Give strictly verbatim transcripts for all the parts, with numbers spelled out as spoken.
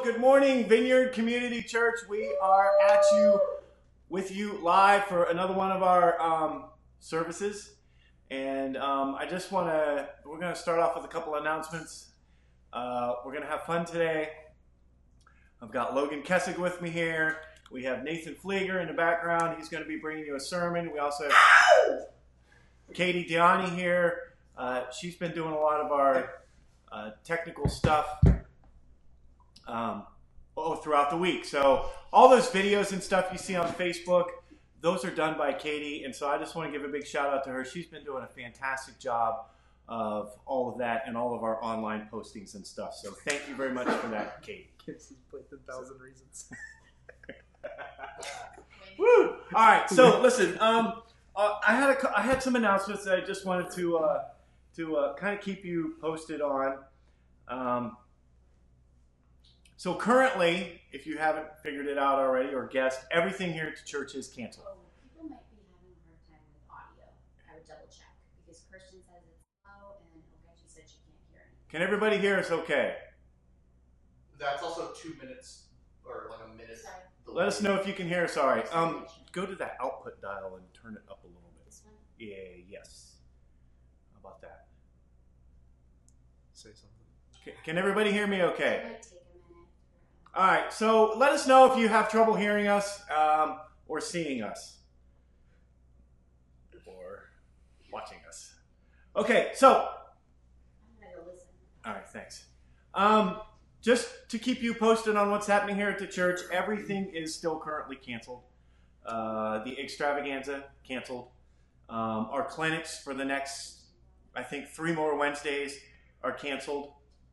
Good morning, Vineyard Community Church. We are at you, with you live for another one of our um, services. And um, I just want to, we're going to start off with a couple announcements. Uh, we're going to have fun today. I've got Logan Kessig with me here. We have Nathan Flieger in the background. He's going to be bringing you a sermon. We also have Katie Diani here. Uh, she's been doing a lot of our uh, technical stuff um, oh, throughout the week. So all those videos and stuff you see on Facebook, those are done by Katie. And so I just want to give a big shout out to her. She's been doing a fantastic job of all of that and all of our online postings and stuff. So thank you very much for that, Katie. Gives you like a thousand reasons. Woo! All right. So listen, um, uh, I had a, I had some announcements that I just wanted to uh, to uh, kind of keep you posted on. Um, so currently, if you haven't figured it out already or guessed, everything here at the church is canceled. Oh, people might be having a hard time with audio. I would double check because Kirsten says it's low and Ogechi said she can't hear anything. Can everybody hear us okay? That's also two minutes or like a minute. Sorry. delay. Let us know if you can hear us. All right. Um, go to that output dial and turn it up a little bit. This one? Yeah. Yes. How about that? Say something. Can, can everybody hear me okay? It might take a minute. For, All right, so let us know if you have trouble hearing us um, or seeing us or watching us. Okay, so, I'm going to go listen. all right, thanks. Um, just to keep you posted on what's happening here at the church, everything is still currently canceled. Uh, the extravaganza canceled. Um, our clinics for the next, I think, three more Wednesdays are canceled.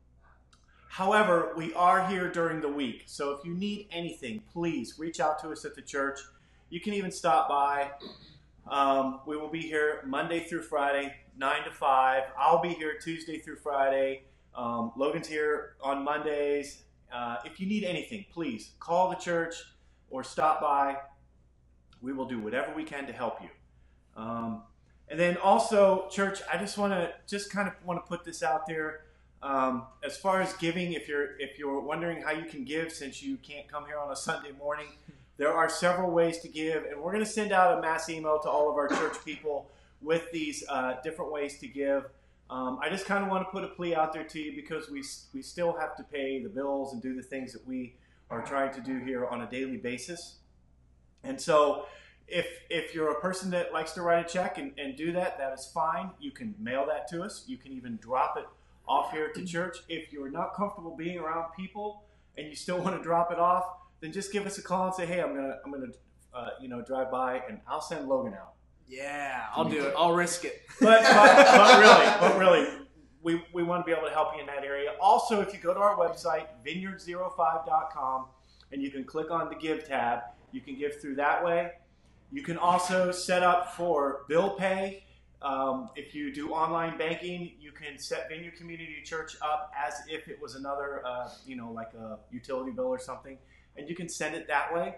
However, we are here during the week, so if you need anything, please reach out to us at the church. You can even stop by. Um, we will be here Monday through Friday, nine to five. I'll be here Tuesday through Friday. Um, Logan's here on Mondays. Uh, if you need anything, please call the church or stop by. We will do whatever we can to help you. Um, and then also, church, I just want to just kind of want to put this out there. Um, as far as giving, if you're if you're wondering how you can give since you can't come here on a Sunday morning, there are several ways to give, and we're going to send out a mass email to all of our church people with these uh, different ways to give. Um, I just kind of want to put a plea out there to you because we we still have to pay the bills and do the things that we are trying to do here on a daily basis. And so if if you're a person that likes to write a check and, and do that, that is fine. You can mail that to us. You can even drop it off here at the church. If you're not comfortable being around people and you still want to drop it off, then just give us a call and say, hey, I'm gonna I'm gonna uh, you know drive by and I'll send Logan out. Yeah, I'll do it. I'll risk it. But but, but really, but really, we, we want to be able to help you in that area. Also, if you go to our website, vineyard zero five dot com, and you can click on the Give tab, you can give through that way. You can also set up for bill pay. Um, if you do online banking, you can set Vineyard Community Church up as if it was another, uh, you know, like a utility bill or something, and you can send it that way.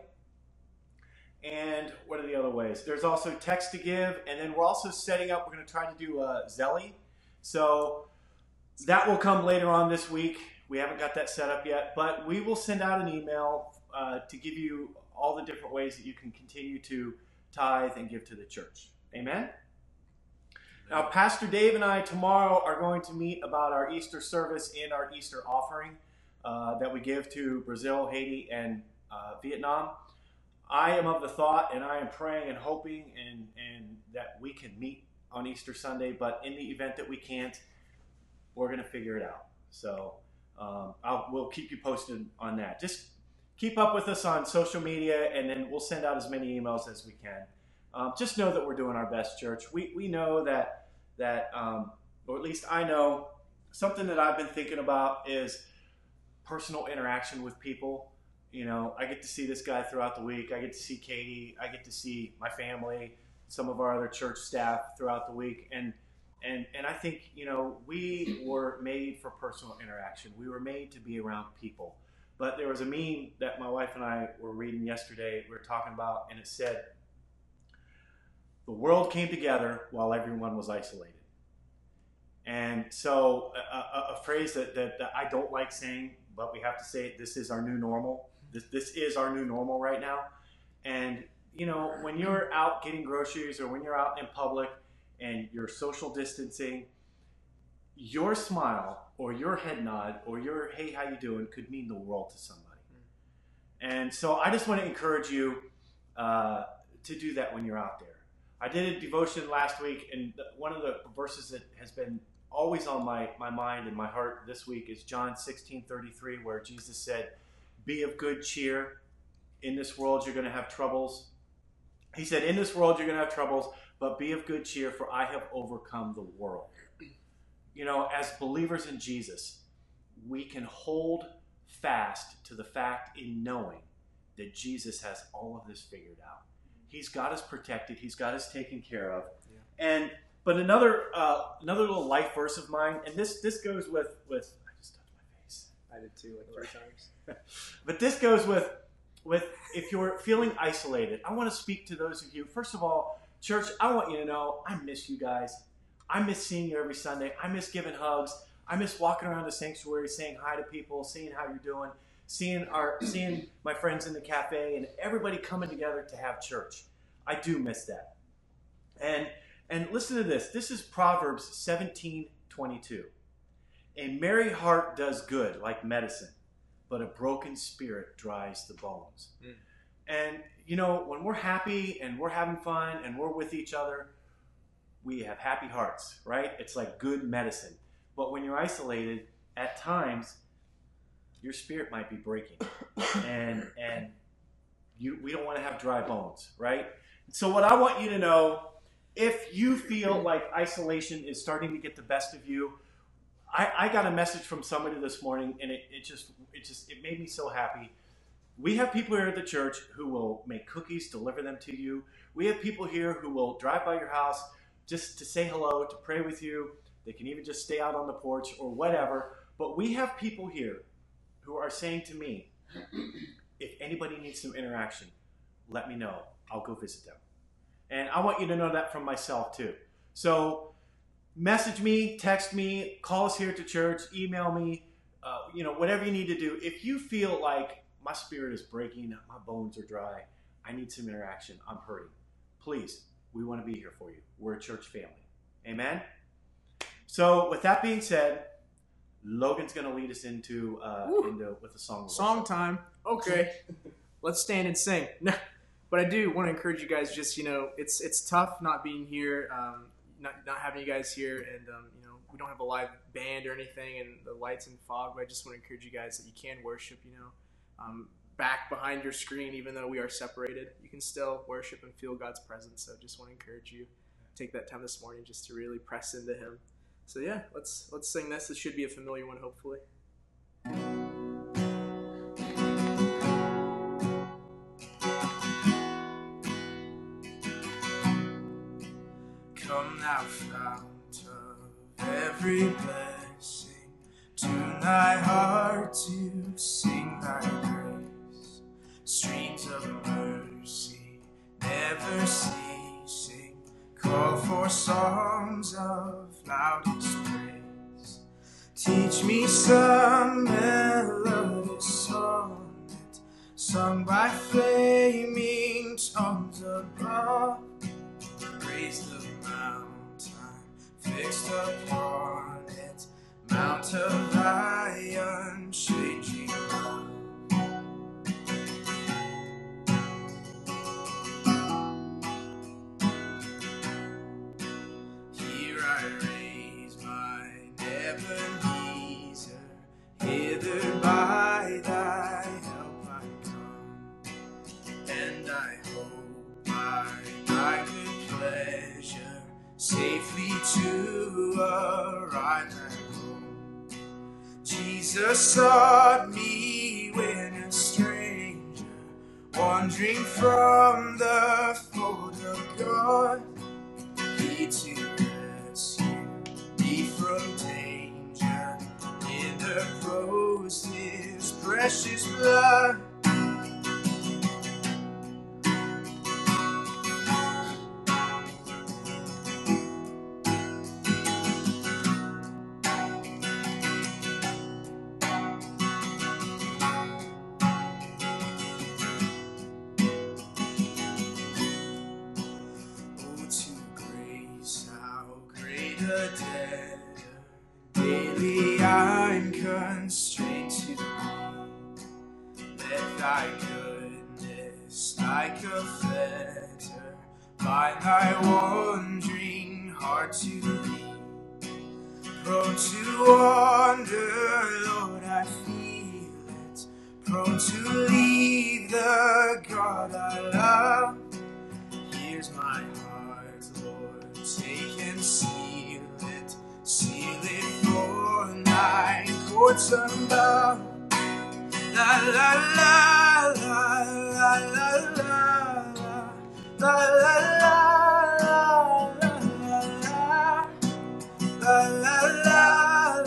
And what are the other ways? There's also text to give, and then we're also setting up, we're going to try to do uh, Zelly. So that will come later on this week. We haven't got that set up yet, but we will send out an email uh, to give you all the different ways that you can continue to tithe and give to the church. Amen? Now, Pastor Dave and I tomorrow are going to meet about our Easter service and our Easter offering uh, that we give to Brazil, Haiti, and uh, Vietnam. I am of the thought, and I am praying and hoping and, and that we can meet on Easter Sunday, but in the event that we can't, we're going to figure it out. So um, I'll, we'll keep you posted on that. Just keep up with us on social media, and then we'll send out as many emails as we can. Um, just know that we're doing our best, church. We we know that, that um, or at least I know, something that I've been thinking about is personal interaction with people. You know, I get to see this guy throughout the week. I get to see Katie. I get to see my family, some of our other church staff throughout the week. And and and I think, you know, we were made for personal interaction. We were made to be around people. But there was a meme that my wife and I were reading yesterday. We were talking about, and it said, the world came together while everyone was isolated. And so a, a, a phrase that, that, that I don't like saying, but we have to say it, this is our new normal. This this is our new normal right now. And you know, when you're out getting groceries or when you're out in public and you're social distancing, your smile or your head nod or your hey, how you doing could mean the world to somebody. And so I just want to encourage you uh, to do that when you're out there. I did a devotion last week, and one of the verses that has been always on my, my mind and my heart this week is John sixteen thirty-three, where Jesus said, be of good cheer. In this world you're going to have troubles. He said, in this world you're going to have troubles, but be of good cheer, for I have overcome the world. You know, as believers in Jesus, we can hold fast to the fact in knowing that Jesus has all of this figured out. He's got us protected. He's got us taken care of. Yeah. And but another uh, another little life verse of mine, and this this goes with with I just touched my face. I did too, like three times. But this goes with with if you're feeling isolated. I want to speak to those of you. First of all, church, I want you to know I miss you guys. I miss seeing you every Sunday. I miss giving hugs. I miss walking around the sanctuary, saying hi to people, seeing how you're doing, seeing our, seeing my friends in the cafe, and everybody coming together to have church. I do miss that. And and listen to this. This is Proverbs seventeen twenty-two. A merry heart does good, like medicine, but a broken spirit dries the bones. Mm. And you know, when we're happy and we're having fun and we're with each other, we have happy hearts, right? It's like good medicine. But when you're isolated, at times, your spirit might be breaking. And and you we don't want to have dry bones, right? So what I want you to know, if you feel like isolation is starting to get the best of you, I, I got a message from somebody this morning, and it, it just it just it made me so happy. We have people here at the church who will make cookies, deliver them to you. We have people here who will drive by your house just to say hello, to pray with you. They can even just stay out on the porch or whatever. But we have people here who are saying to me, if anybody needs some interaction, let me know. I'll go visit them. And I want you to know that from myself too. So message me, text me, call us here at the church, email me, uh, you know, whatever you need to do. If you feel like my spirit is breaking, my bones are dry, I need some interaction, I'm hurting, please, we want to be here for you. We're a church family. Amen? So with that being said, Logan's going to lead us into uh, into with a song. Song time. Okay. Let's stand and sing. But I do want to encourage you guys. Just you know, it's it's tough not being here, um, not not having you guys here, and um, you know, we don't have a live band or anything, and the lights and fog. But I just want to encourage you guys that you can worship. You know, um, back behind your screen, even though we are separated, you can still worship and feel God's presence. So just want to encourage you, take that time this morning just to really press into Him. So yeah, let's let's sing this. This should be a familiar one, hopefully. Come thou fount of every blessing, tune thy heart to sing thy grace. Streams of mercy never ceasing, call for songs of loudest praise. Teach me some melodious sonnet, sung by flaming tongues above. Praise the mountain fixed upon it, mount of thy unchanging love. Here I raise mine Ebenezer, hither by thy help I come, and I hope by thy good pleasure safely to arrive at home. Jesus sought me when a stranger, wandering from the fold of God. He to rescue me from danger interposed His precious blood. made a debtor. Daily I'm constrained to be. Let thy goodness like a fetter bind thy wandering heart to thee. Prone to wander, Lord, I feel it. Prone to leave the God I love. Here's my heart, Lord, take and seal it. Seal it for thy courts above. La la la la la la la la la la la la la la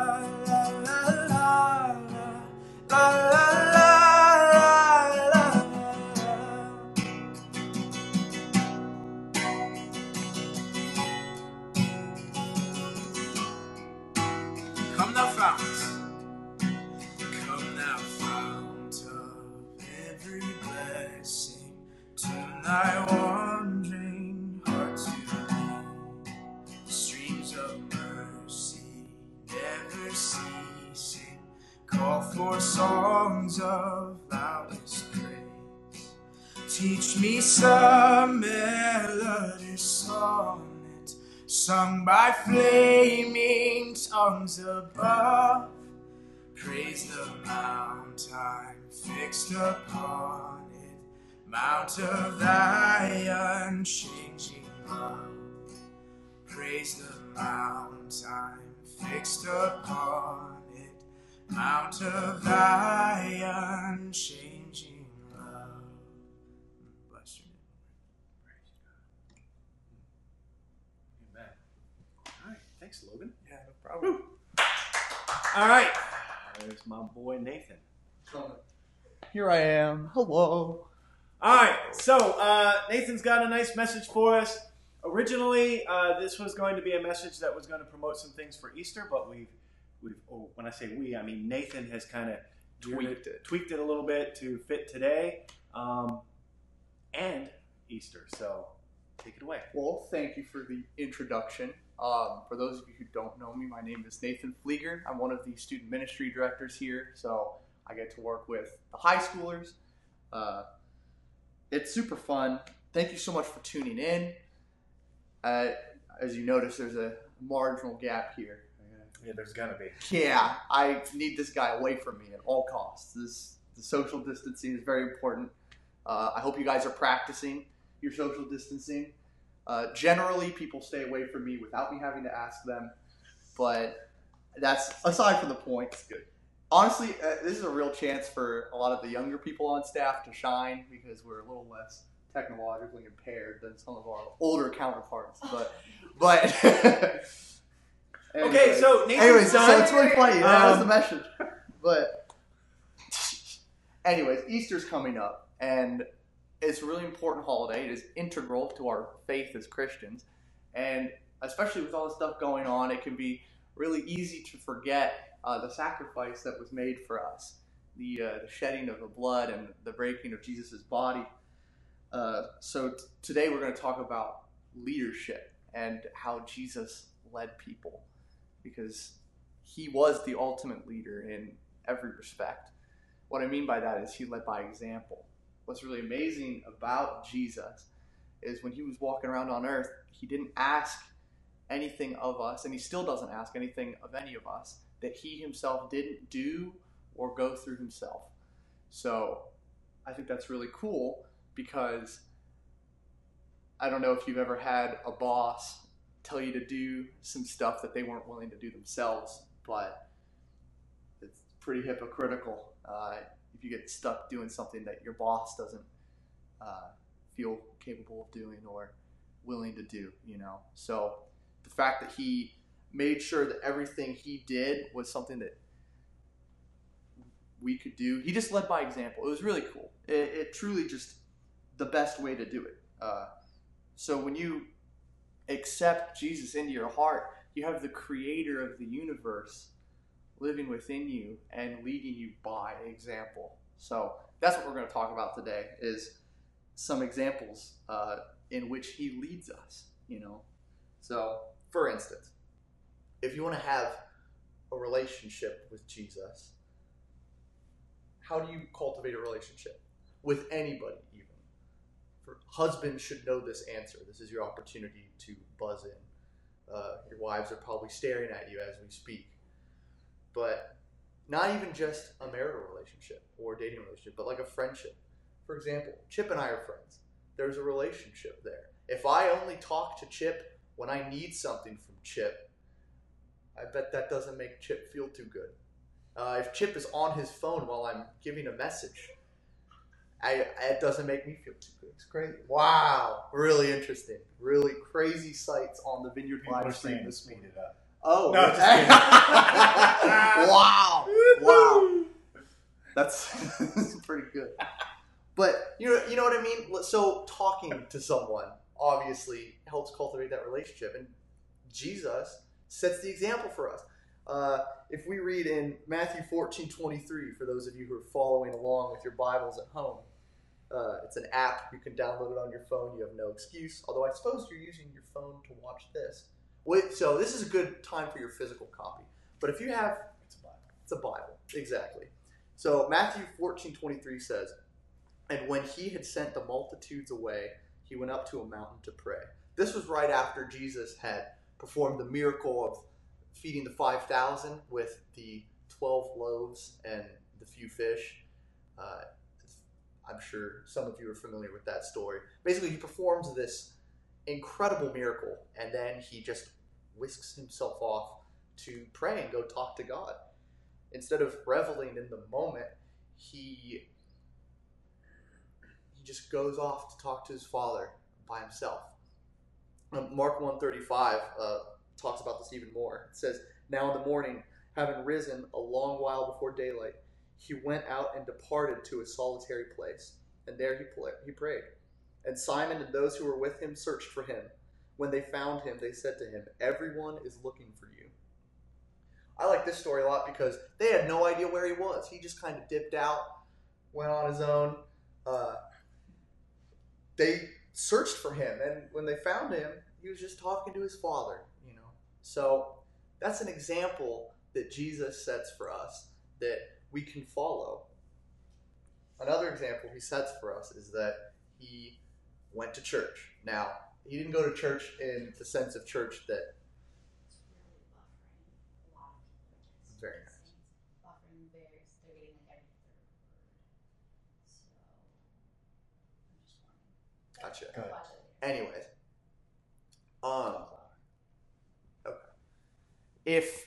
Come thou fount, come thou fount of every blessing, turn thy wandering heart to thee. Streams of mercy never ceasing, call for songs of loudest praise. Teach me some melodious sonnet, sung by flaming tongues above. Praise the mount I'm fixed upon it, mount of thy unchanging love. Praise the mount I'm fixed upon it, mount of thy unchanging love. Bless your name. Amen. All right. Thanks, Logan. Yeah, no problem. All right. There's my boy Nathan. Here I am. Hello. All right. So uh, Nathan's got a nice message for us. Originally, uh, this was going to be a message that was going to promote some things for Easter, but we've, we've oh, when I say we, I mean Nathan has kind of tweaked it, tweaked it a little bit to fit today um, and Easter. So take it away. Well, thank you for the introduction. Um, for those of you who don't know me, my name is Nathan Flieger. I'm one of the student ministry directors here, so I get to work with the high schoolers. Uh, it's super fun. Thank you so much for tuning in. Uh, as you notice, there's a marginal gap here. Yeah, there's gonna be. Yeah, I need this guy away from me at all costs. This the social distancing is very important. Uh, I hope you guys are practicing your social distancing. Uh, generally, people stay away from me without me having to ask them, but that's aside from the point. It's good. Honestly, uh, this is a real chance for a lot of the younger people on staff to shine because we're a little less technologically impaired than some of our older counterparts. But, but. Okay, anyways, so Nathan's anyways, done. so it's really funny. That was Um, the message. But, anyways, Easter's coming up, and it's a really important holiday. It is integral to our faith as Christians, and especially with all the stuff going on, it can be really easy to forget uh, the sacrifice that was made for us, the, uh, the shedding of the blood and the breaking of Jesus' body. Uh, so t- today we're going to talk about leadership and how Jesus led people, because he was the ultimate leader in every respect. What I mean by that is he led by example. What's really amazing about Jesus is when he was walking around on earth, he didn't ask anything of us, and he still doesn't ask anything of any of us that he himself didn't do or go through himself. So I think that's really cool, because I don't know if you've ever had a boss tell you to do some stuff that they weren't willing to do themselves, but it's pretty hypocritical uh, if you get stuck doing something that your boss doesn't uh, feel capable of doing or willing to do, you know. So the fact that he made sure that everything he did was something that we could do, he just led by example. It was really cool. It, it truly just the best way to do it. Uh, so when you accept Jesus into your heart, you have the creator of the universe living within you and leading you by example. So that's what we're going to talk about today, is some examples uh, in which he leads us, you know. So for instance, if you want to have a relationship with Jesus, how do you cultivate a relationship with anybody? Even for husbands should know this answer. This is your opportunity to buzz in. Uh, your wives are probably staring at you as we speak. But not even just a marital relationship or dating relationship, but like a friendship. For example, Chip and I are friends. There's a relationship there. If I only talk to Chip when I need something from Chip, I bet that doesn't make Chip feel too good. Uh, if Chip is on his phone while I'm giving a message, I, it doesn't make me feel too good. It's crazy. Wow. Really interesting. Really crazy sights on the Vineyard People are live stream saying to this speed morning. it up. Oh. No, just Wow. Wow. That's, that's pretty good. But you know, you know what I mean? So talking to someone obviously helps cultivate that relationship. And Jesus sets the example for us. Uh, if we read in Matthew fourteen twenty-three, for those of you who are following along with your Bibles at home, uh, it's an app. You can download it on your phone. You have no excuse. Although I suppose you're using your phone to watch this. Wait, so this is a good time for your physical copy. But if you have, it's a Bible. It's a Bible, exactly. So Matthew fourteen twenty-three says, "And when he had sent the multitudes away, he went up to a mountain to pray." This was right after Jesus had performed the miracle of feeding the five thousand with the twelve loaves and the few fish. Uh, I'm sure some of you are familiar with that story. Basically, he performs this incredible miracle, and then he just whisks himself off to pray and go talk to God. Instead of reveling in the moment, he, he just goes off to talk to his Father by himself. Um, Mark one thirty-five uh, talks about this even more. It says, "Now in the morning, having risen a long while before daylight, he went out and departed to a solitary place, and there he, pl- he prayed. And Simon and those who were with him searched for him. When they found him, they said to him, 'Everyone is looking for you.'" I like this story a lot because they had no idea where he was. He just kind of dipped out, went on his own. Uh, they searched for him, and when they found him, he was just talking to his Father, you know. So that's an example that Jesus sets for us that we can follow. Another example he sets for us is that he went to church. Now, he didn't go to church in the sense of church that It's really buffering. A lot of people are just Very nice. buffering very, they're getting like every third word. So I'm just warning. Gotcha. I'll Good. watch it later. Anyways, um, okay. If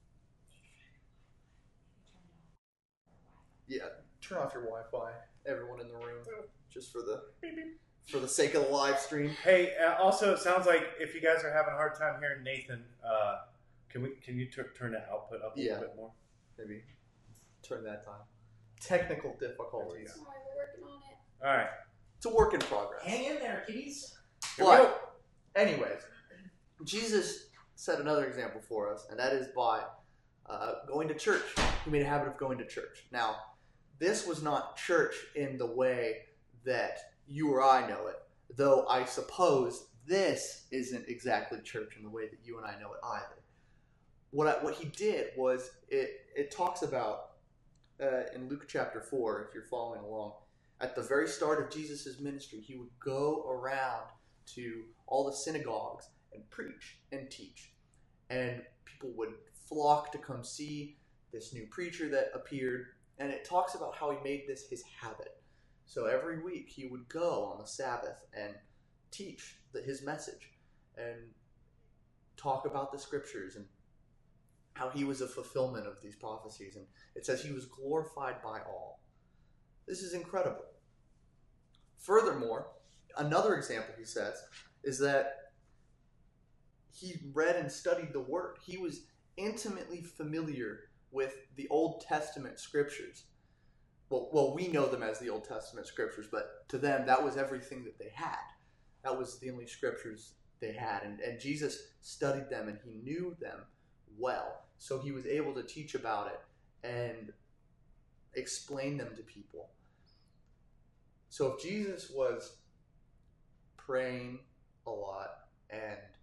yeah, turn off your Wi-Fi, everyone in the room, just for the for the sake of the live stream. Hey, uh, also, it sounds like if you guys are having a hard time hearing Nathan, uh, can we can you t- turn the output up a Yeah. little bit more? Maybe turn that time. Technical difficulties. There Sorry, we're working on it. All right. It's a work in progress. Hang in there, kiddies. Here we go. But, anyways, Jesus set another example for us, and that is by uh, going to church. He made a habit of going to church. Now, this was not church in the way that you or I know it, though I suppose this isn't exactly church in the way that you and I know it either. What I, what he did was, it, it talks about, uh, in Luke chapter four, if you're following along, at the very start of Jesus' ministry, he would go around to all the synagogues and preach and teach. And people would flock to come see this new preacher that appeared. And it talks about how he made this his habit. So every week he would go on the Sabbath and teach the, his message and talk about the scriptures and how he was a fulfillment of these prophecies. And it says he was glorified by all. This is incredible. Furthermore, another example he says is that he read and studied the Word. He was intimately familiar with the Old Testament scriptures. Well, well, we know them as the Old Testament scriptures, but to them, that was everything that they had. That was the only scriptures they had. And, and Jesus studied them, and he knew them well. So he was able to teach about it and explain them to people. So if Jesus was praying a lot and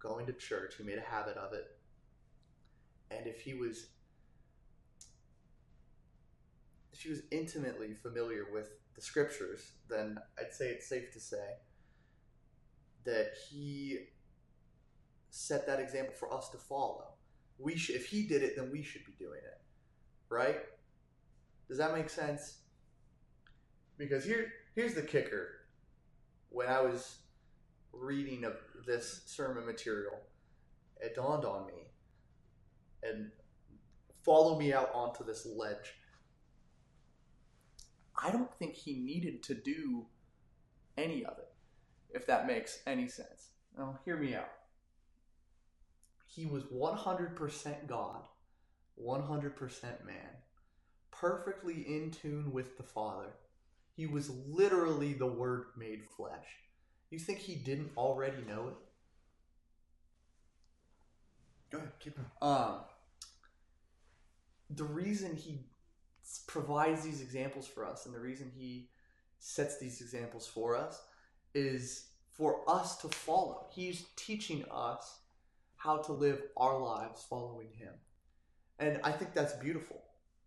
going to church, who made a habit of it, and if he was if he was intimately familiar with the scriptures, then I'd say it's safe to say that he set that example for us to follow. We should, if he did it, then we should be doing it, right? Does that make sense? Because here, here's the kicker. When I was reading of this sermon material, it dawned on me, and follow me out onto this ledge. I don't think he needed to do any of it, if that makes any sense. Now, hear me out. He was one hundred percent God, one hundred percent man, perfectly in tune with the Father. He was literally the Word made flesh. You think he didn't already know it? Go ahead, keep going. Um, the reason he provides these examples for us, and the reason he sets these examples for us, is for us to follow. He's teaching us how to live our lives following him. And I think that's beautiful.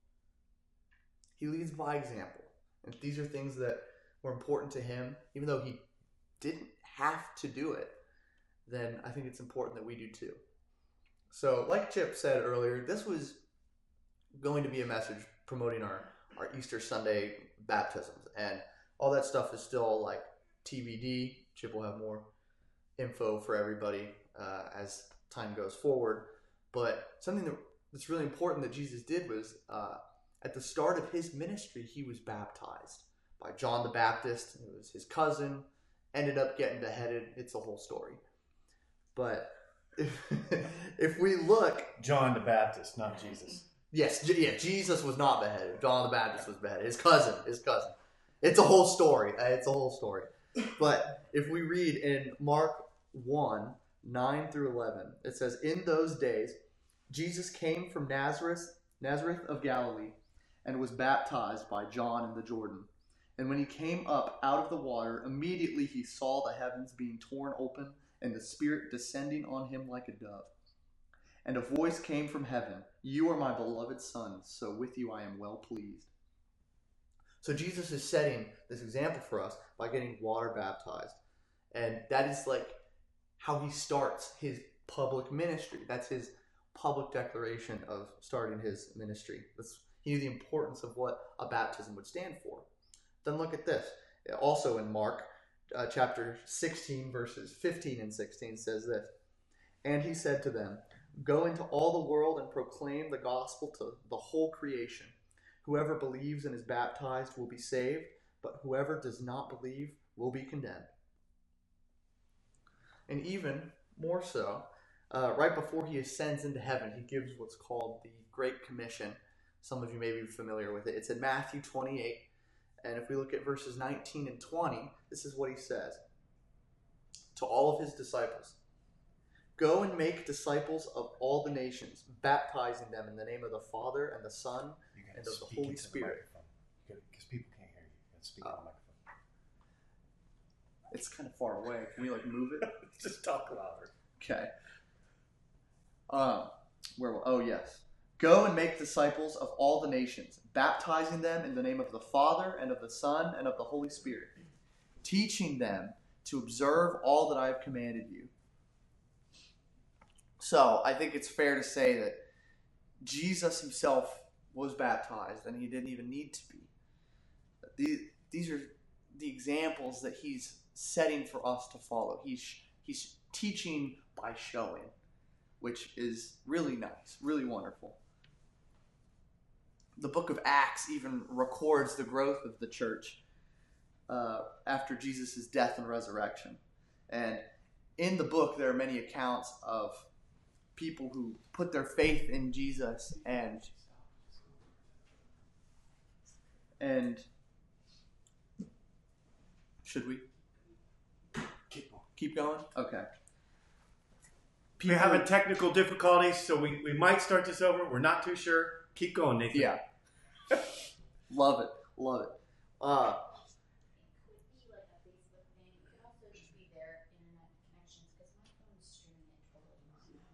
He leads by example. And if these are things that were important to him, even though he didn't have to do it, then I think it's important that we do too. So, like Chip said earlier, this was going to be a message promoting our, our Easter Sunday baptisms. And all that stuff is still like T B D. Chip will have more info for everybody uh, as time goes forward. But something that, that's really important that Jesus did was uh, at the start of his ministry, he was baptized by John the Baptist. It was his cousin, ended up getting beheaded. It's a whole story. But if, if we look... John the Baptist, not Jesus. Yes, yeah, Jesus was not beheaded. John the Baptist was beheaded. His cousin, his cousin. It's a whole story. It's a whole story. But if we read in Mark one, nine through eleven, it says, "In those days, Jesus came from Nazareth, Nazareth of Galilee, and was baptized by John in the Jordan. And when he came up out of the water, immediately he saw the heavens being torn open, and the Spirit descending on him like a dove. And a voice came from heaven, 'You are my beloved Son, so with you I am well pleased.'" So Jesus is setting this example for us by getting water baptized. And that is like how he starts his public ministry. That's his public declaration of starting his ministry. That's, he knew the importance of what a baptism would stand for. Then look at this. Also in Mark uh, chapter sixteen, verses fifteen and sixteen says this, "And he said to them, 'Go into all the world and proclaim the gospel to the whole creation. Whoever believes and is baptized will be saved, but whoever does not believe will be condemned.'" And even more so, uh, right before he ascends into heaven, he gives what's called the Great Commission. Some of you may be familiar with it. It's in Matthew twenty-eight. And if we look at verses nineteen and twenty, this is what he says to all of his disciples. "Go and make disciples of all the nations, baptizing them in the name of the Father and the Son and of the Holy Spirit." Because people can't hear you. You got to speak Oh. on the microphone. It's kind of far away. Can we like move it? Just talk louder. Okay. Um, where? will- Oh yes. "Go and make disciples of all the nations, baptizing them in the name of the Father and of the Son and of the Holy Spirit, teaching them to observe all that I have commanded you." So I think it's fair to say that Jesus himself was baptized, and he didn't even need to be. These, these are the examples that he's setting for us to follow. He's he's teaching by showing, which is really nice, really wonderful. The book of Acts even records the growth of the church uh, after Jesus' death and resurrection. And in the book, there are many accounts of people who put their faith in Jesus and and should we Keep going. keep going? Okay. We're having technical difficulties, so we, we might start this over. We're not too sure. Keep going, Nathan. Yeah. Love it. Love it. Uh, It could be like a Facebook thing. It could also just be their internet connections because my phone is streaming at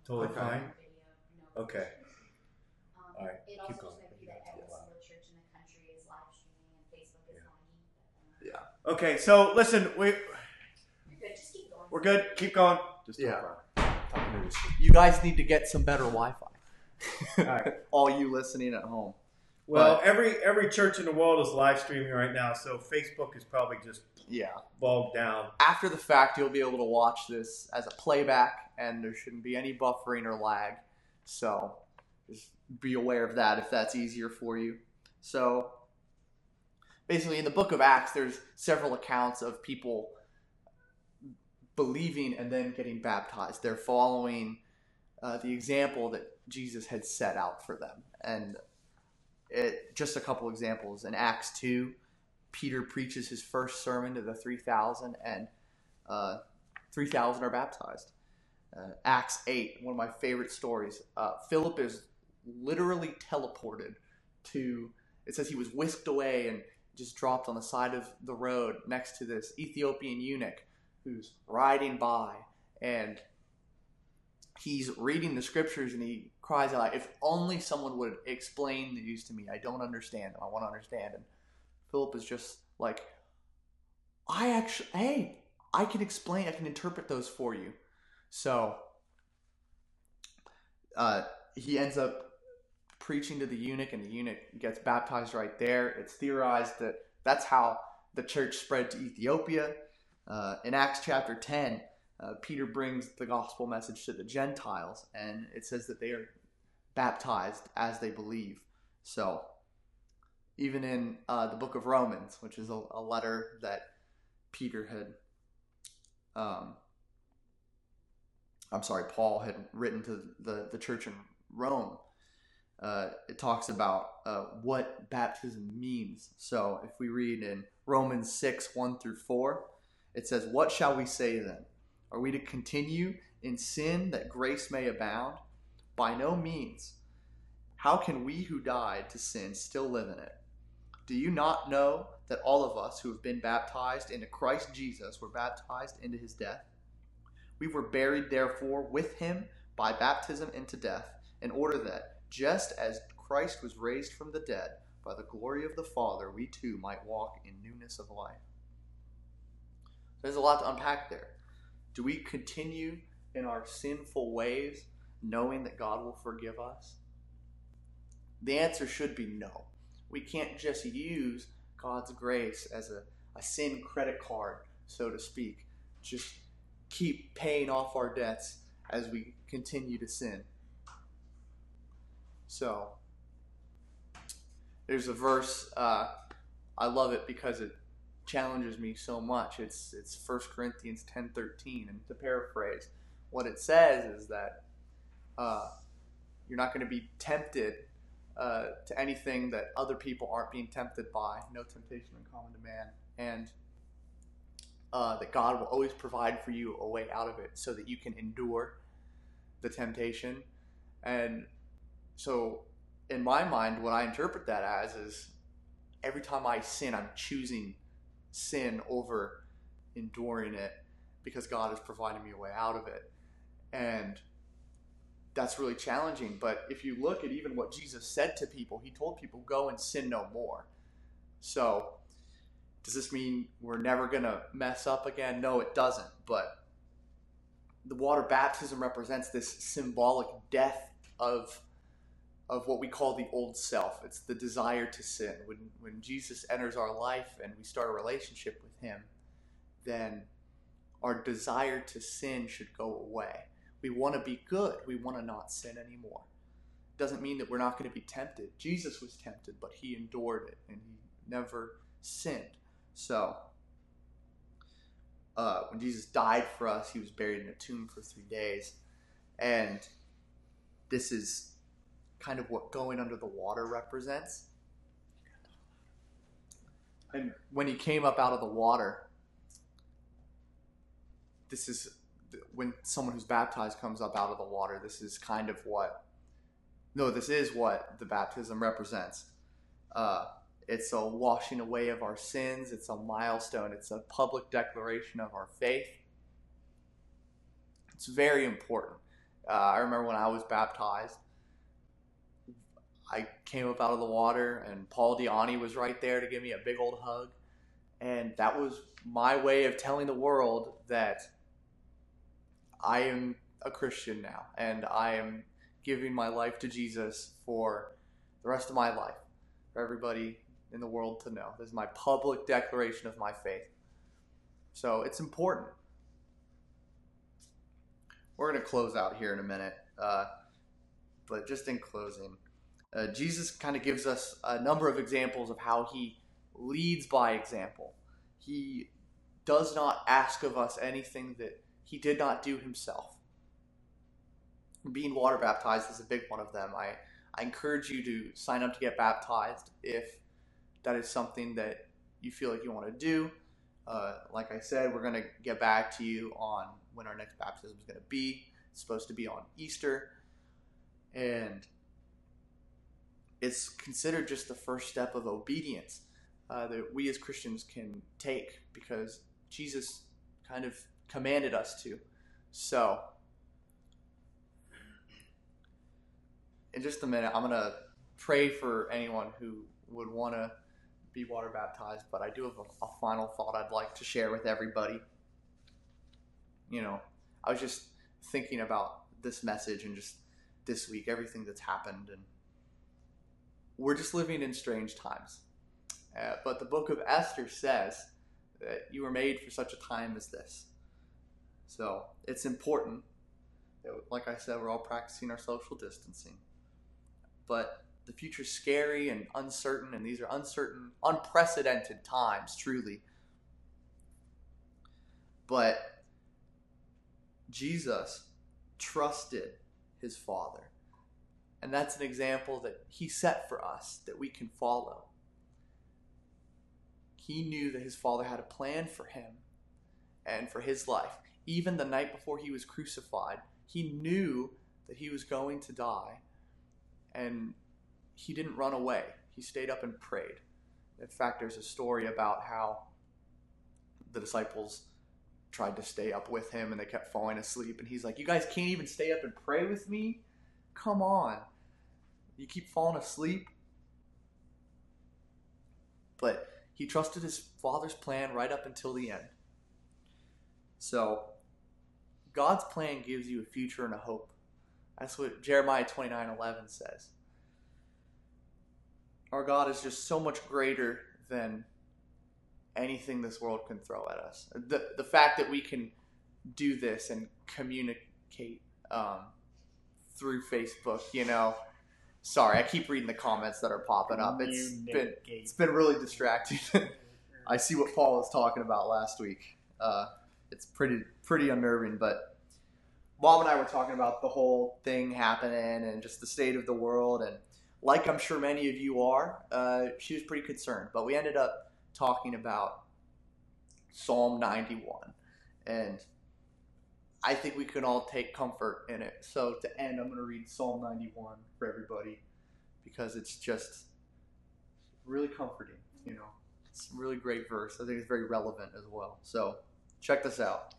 Totally Okay. fine. Video, no Okay. Um, All right, It keep also going. just might be that every single church in the country is live streaming and Facebook is Yeah. lagging. Okay, so listen, we You're good. Just keep going. we're good. Keep going. Just Yeah. talk news. You guys need to get some better Wi-Fi. All right. All you listening at home. Well, But- every every church in the world is live streaming right now, so Facebook is probably just Yeah. bogged down. After the fact, you'll be able to watch this as a playback, and there shouldn't be any buffering or lag. So just be aware of that if that's easier for you. So basically, in the book of Acts, there's several accounts of people believing and then getting baptized. They're following uh, the example that Jesus had set out for them. And it, just a couple examples. In Acts two, Peter preaches his first sermon to the three thousand, and uh, three thousand are baptized. Uh, Acts eight, one of my favorite stories. Uh, Philip is literally teleported to, it says he was whisked away and just dropped on the side of the road next to this Ethiopian eunuch who's riding by, and he's reading the scriptures, and he cries out, if only someone would explain these to me. I don't understand them. I want to understand. And Philip is just like, I actually, hey, I can explain, I can interpret those for you. So uh, he ends up preaching to the eunuch, and the eunuch gets baptized right there. It's theorized that that's how the church spread to Ethiopia. Uh, in Acts chapter ten, uh, Peter brings the gospel message to the Gentiles, and it says that they are baptized as they believe. So even in uh, the book of Romans, which is a, a letter that Peter had, um, I'm sorry, Paul had written to the, the church in Rome, uh, it talks about uh, what baptism means. So if we read in Romans six, one through four, it says, what shall we say then? Are we to continue in sin that grace may abound? By no means. How can we who died to sin still live in it? Do you not know that all of us who have been baptized into Christ Jesus were baptized into his death? We were buried therefore with him by baptism into death, in order that, just as Christ was raised from the dead by the glory of the Father, we too might walk in newness of life. There's a lot to unpack there. Do we continue in our sinful ways, knowing that God will forgive us? The answer should be no. We can't just use God's grace as a, a sin credit card, so to speak. Just keep paying off our debts as we continue to sin. So, there's a verse, uh, I love it because it challenges me so much. It's it's First Corinthians ten thirteen, and to paraphrase, what it says is that uh, you're not going to be tempted uh, to anything that other people aren't being tempted by. No temptation in common to man, and uh, that God will always provide for you a way out of it, so that you can endure the temptation. And so, in my mind, what I interpret that as is every time I sin, I'm choosing sin over enduring it because God is providing me a way out of it. And that's really challenging. But if you look at even what Jesus said to people, he told people, go and sin no more. So does this mean we're never going to mess up again? No, it doesn't. But the water baptism represents this symbolic death of of what we call the old self. It's the desire to sin. When when Jesus enters our life and we start a relationship with him, then our desire to sin should go away. We want to be good. We want to not sin anymore. Doesn't mean that we're not going to be tempted. Jesus was tempted, but he endured it and he never sinned. So uh, when Jesus died for us, he was buried in a tomb for three days. And this is kind of what going under the water represents. And when he came up out of the water, this is when someone who's baptized comes up out of the water. This is kind of what, no, this is what the baptism represents. Uh, it's a washing away of our sins. It's a milestone. It's a public declaration of our faith. It's very important Uh, I remember when I was baptized, I came up out of the water, and Paul Diani was right there to give me a big old hug. And that was my way of telling the world that I am a Christian now, and I am giving my life to Jesus for the rest of my life, for everybody in the world to know. This is my public declaration of my faith. So it's important. We're going to close out here in a minute, uh, but just in closing, uh, Jesus kind of gives us a number of examples of how he leads by example. He does not ask of us anything that he did not do himself. Being water baptized is a big one of them. I, I encourage you to sign up to get baptized if that is something that you feel like you want to do. Uh, like I said, we're going to get back to you on when our next baptism is going to be. It's supposed to be on Easter. And it's considered just the first step of obedience uh, that we as Christians can take, because Jesus kind of commanded us to. So, in just a minute, I'm going to pray for anyone who would want to be water baptized, but I do have a, a final thought I'd like to share with everybody. You know, I was just thinking about this message and just this week, everything that's happened, and we're just living in strange times. Uh, but the book of Esther says that you were made for such a time as this. So it's important that, like I said, we're all practicing our social distancing. But the future's scary and uncertain, and these are uncertain, unprecedented times, truly. But Jesus trusted his Father. And that's an example that he set for us that we can follow. He knew that his Father had a plan for him and for his life. Even the night before he was crucified, he knew that he was going to die. And he didn't run away. He stayed up and prayed. In fact, there's a story about how the disciples tried to stay up with him and they kept falling asleep. And he's like, you guys can't even stay up and pray with me? Come on. You keep falling asleep? But he trusted his Father's plan right up until the end. So, God's plan gives you a future and a hope. That's what Jeremiah twenty-nine eleven says. Our God is just so much greater than anything this world can throw at us. The, the fact that we can do this and communicate um, through Facebook, you know. Sorry, I keep reading the comments that are popping up. It's been, it's been really distracting. I see what Paul was talking about last week. Uh, it's pretty pretty unnerving, but Mom and I were talking about the whole thing happening and just the state of the world, and like I'm sure many of you are, uh, she was pretty concerned. But we ended up talking about Psalm ninety-one, and I think we can all take comfort in it. So to end, I'm going to read Psalm ninety-one for everybody because it's just really comforting, you know. It's a really great verse. I think it's very relevant as well. So check this out.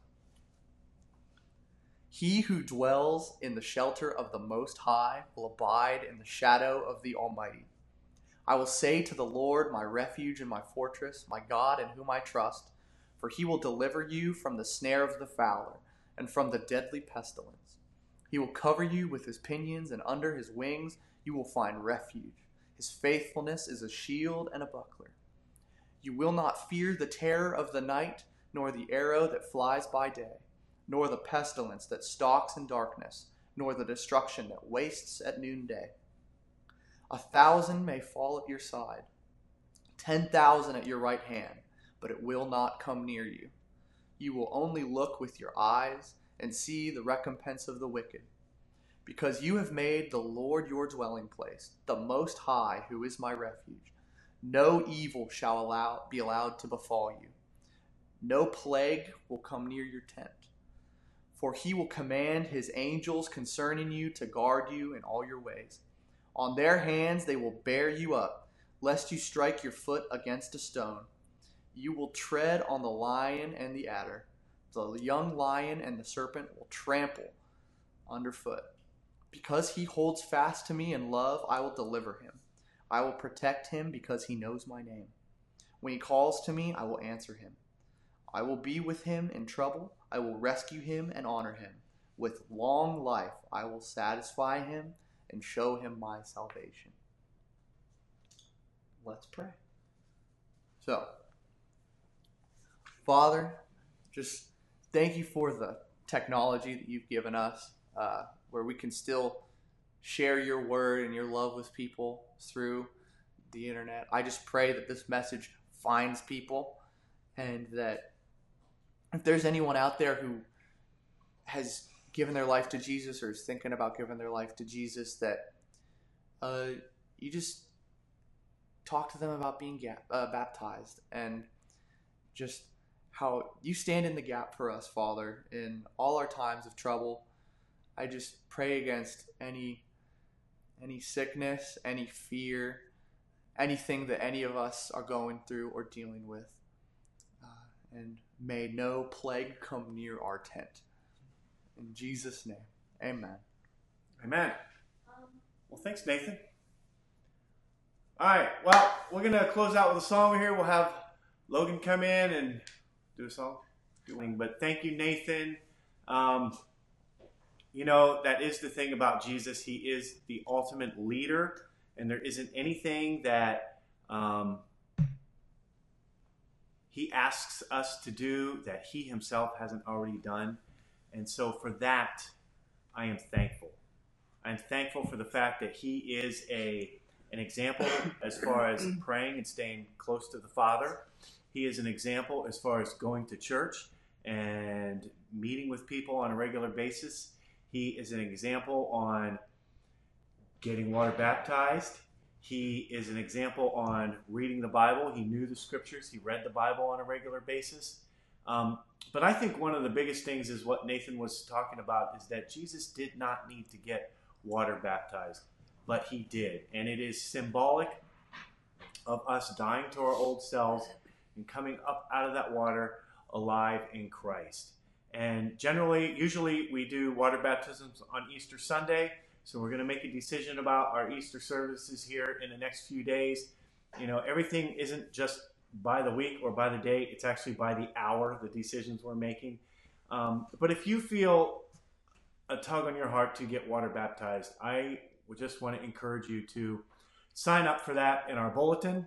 He who dwells in the shelter of the Most High will abide in the shadow of the Almighty. I will say to the Lord, my refuge and my fortress, my God in whom I trust, for he will deliver you from the snare of the fowler and from the deadly pestilence. He will cover you with his pinions, and under his wings you will find refuge. His faithfulness is a shield and a buckler. You will not fear the terror of the night, nor the arrow that flies by day, nor the pestilence that stalks in darkness, nor the destruction that wastes at noonday. A thousand may fall at your side, ten thousand at your right hand, but it will not come near you. You will only look with your eyes and see the recompense of the wicked. Because you have made the Lord your dwelling place, the Most High, who is my refuge. No evil shall allow, be allowed to befall you. No plague will come near your tent. For he will command his angels concerning you to guard you in all your ways. On their hands they will bear you up, lest you strike your foot against a stone. You will tread on the lion and the adder. The young lion and the serpent will trample underfoot. Because he holds fast to me in love, I will deliver him. I will protect him because he knows my name. When he calls to me, I will answer him. I will be with him in trouble. I will rescue him and honor him. With long life, I will satisfy him and show him my salvation. Let's pray. So, Father, just thank you for the technology that you've given us, uh, where we can still share your word and your love with people through the internet. I just pray that this message finds people, and that if there's anyone out there who has given their life to Jesus or is thinking about giving their life to Jesus, that uh, you just talk to them about being ga- uh, baptized, and just how you stand in the gap for us, Father, in all our times of trouble. I just pray against any any sickness, any fear, anything that any of us are going through or dealing with. Uh, and may no plague come near our tent. In Jesus' name, amen. Amen. Um, Well, thanks, Nathan. All right. Well, we're going to close out with a song here. We'll have Logan come in and do a song. But thank you, Nathan. Um, you know, that is the thing about Jesus. He is the ultimate leader, and there isn't anything that um, he asks us to do that he himself hasn't already done. And so for that, I am thankful. I'm thankful for the fact that he is a an example as far as praying and staying close to the Father. He is an example as far as going to church and meeting with people on a regular basis. He is an example on getting water baptized. He is an example on reading the Bible. He knew the scriptures. He read the Bible on a regular basis. Um, but I think one of the biggest things is what Nathan was talking about, is that Jesus did not need to get water baptized, but he did. And it is symbolic of us dying to our old selves and coming up out of that water alive in Christ. And generally, usually we do water baptisms on Easter Sunday. So we're going to make a decision about our Easter services here in the next few days. You know, everything isn't just by the week or by the day. It's actually by the hour, the decisions we're making. Um, but if you feel a tug on your heart to get water baptized, I would just want to encourage you to sign up for that in our bulletin.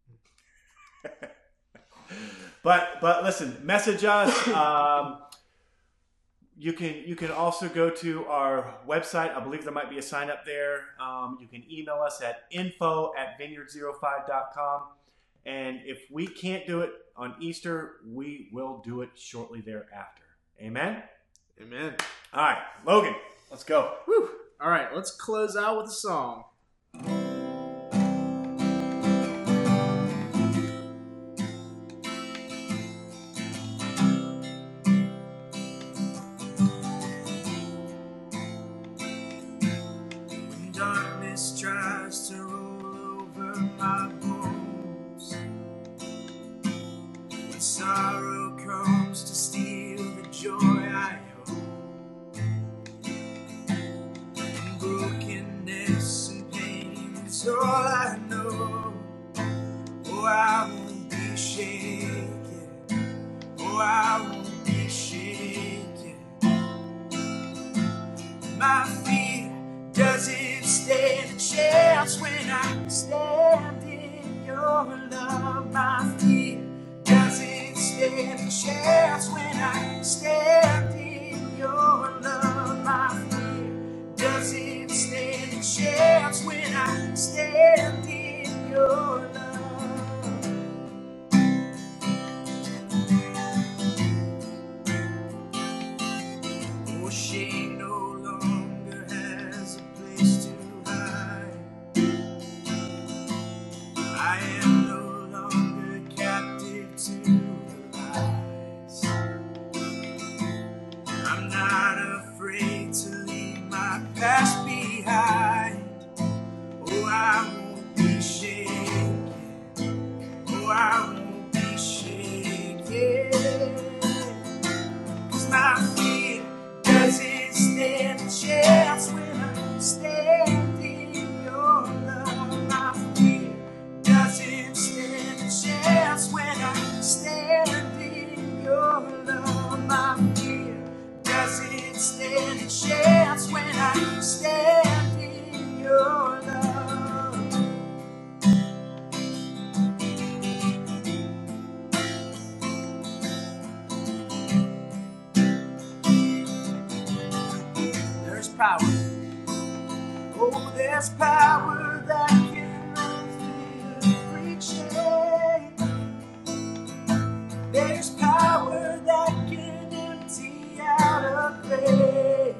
but but listen, message us. Um, you can you can also go to our website. I believe there might be a sign up there. Um, you can email us at info at vineyard zero five dot com. And if we can't do it on Easter, we will do it shortly thereafter. Amen? Amen. All right, Logan, let's go. Whew. All right, let's close out with a song. When darkness tries to roll over my bones, when sorrow comes to steal the joy I hold, and brokenness and pain is all I know. Oh, I won't be shaken. Oh, I won't be shaken. My fear doesn't stand a chance when I stand in your love. My fear doesn't stand a chance when I stand in your love. My fear doesn't stand a chance when I stand in your love. Oh, shame no longer has a place to hide. I am no longer captive to the lies. power. Oh, there's power that can lift every chain. There's power that can empty out a grave.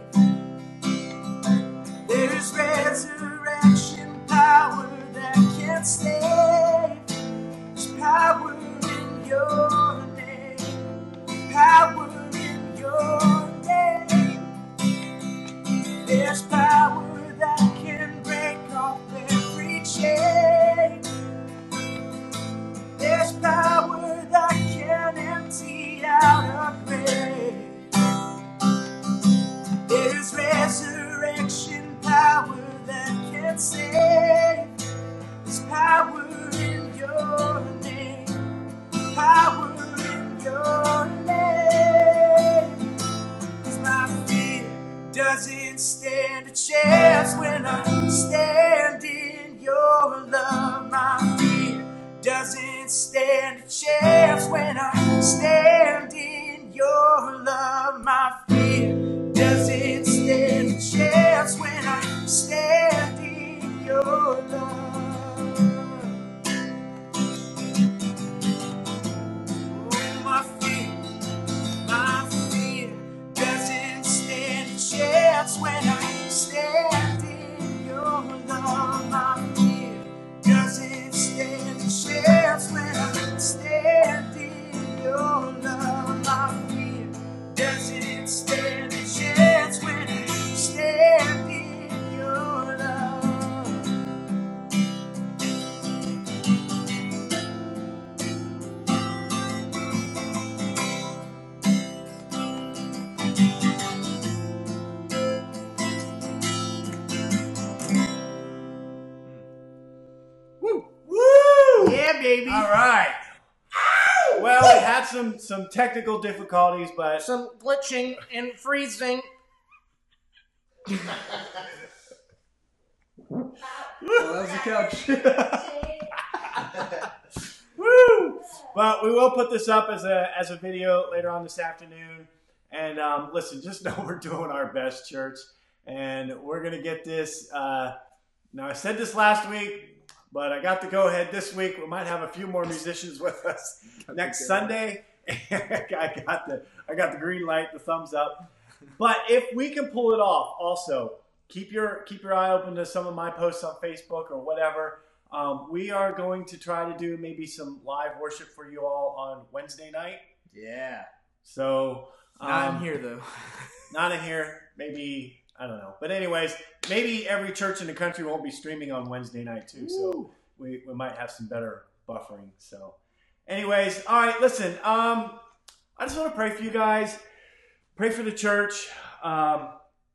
There's resurrection power that can save. There's power in your name. Power in your name. There's power that can break off every chain. There's power that can empty out a grave. There's resurrection power that can save. There's power in your name. Power in your name. 'Cause my fear doesn't stand a chance when I stand in your love. My fear doesn't stand a chance when I stand in your love. My fear doesn't stand a chance when I stand in your love. Oh, my fear, my fear doesn't stand a chance when I stand in your love. My fear doesn't stand a chance when I stand in your love. My fear doesn't stand a chance when I stand in your love. Woo! Woo! Yeah, baby. All right. Well, we had some some technical difficulties, but Some glitching and freezing. Well, that was the couch. Woo! But we will put this up as a as a video later on this afternoon. And um, listen, just know we're doing our best, church, and we're gonna get this. Uh, now, I said this last week, but I got the go ahead this week. We might have a few more musicians with us next Sunday. I got the I got the green light, the thumbs up. But if we can pull it off, also keep your keep your eye open to some of my posts on Facebook or whatever. Um, we are going to try to do maybe some live worship for you all on Wednesday night. Yeah. So um, Not in here, though. not in here. Maybe I don't know. But anyways, maybe every church in the country won't be streaming on Wednesday night too. So we, we might have some better buffering. So anyways, all right. Listen, um, I just want to pray for you guys. Pray for the church. Um,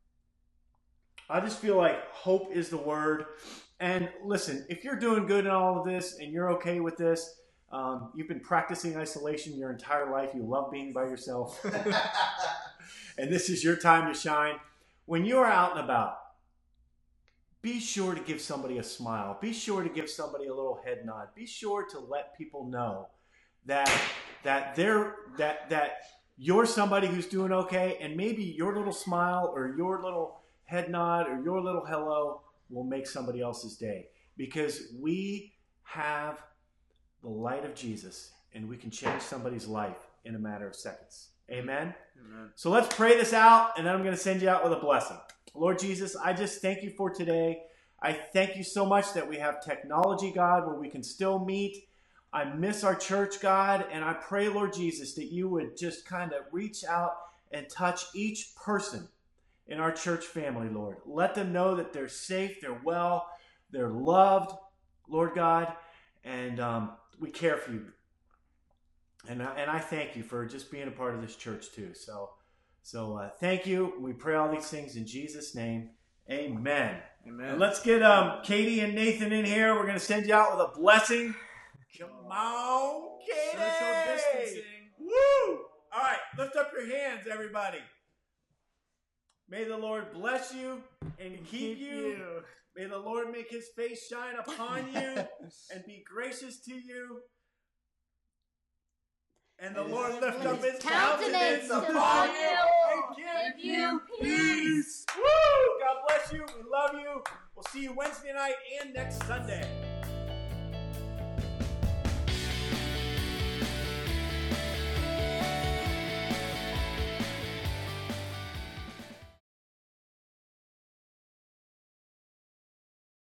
I just feel like hope is the word. And listen, if you're doing good in all of this and you're okay with this, um, you've been practicing isolation your entire life. You love being by yourself. And this is your time to shine. When you're out and about, be sure to give somebody a smile. Be sure to give somebody a little head nod. Be sure to let people know that that they're that that you're somebody who's doing okay, and maybe your little smile or your little head nod or your little hello will make somebody else's day, because we have the light of Jesus and we can change somebody's life in a matter of seconds. Amen? Amen. So let's pray this out, and then I'm going to send you out with a blessing. Lord Jesus, I just thank you for today. I thank you so much that we have technology, God, where we can still meet. I miss our church, God, and I pray, Lord Jesus, that you would just kind of reach out and touch each person in our church family, Lord. Let them know that they're safe, they're well, they're loved, Lord God, and um, we care for you. And I, and I thank you for just being a part of this church too. So, so uh, thank you. We pray all these things in Jesus' name. Amen. Amen. And let's get um, Katie and Nathan in here. We're going to send you out with a blessing. Come on, Katie. Social distancing. Woo! All right, lift up your hands, everybody. May the Lord bless you and keep, Keep you. you. May the Lord make his face shine upon you and be gracious to you. And the And Lord his lift up his countenance countenance to upon you you and give give you you peace. peace. Woo! God bless you. We love you. We'll see you Wednesday night and next Sunday.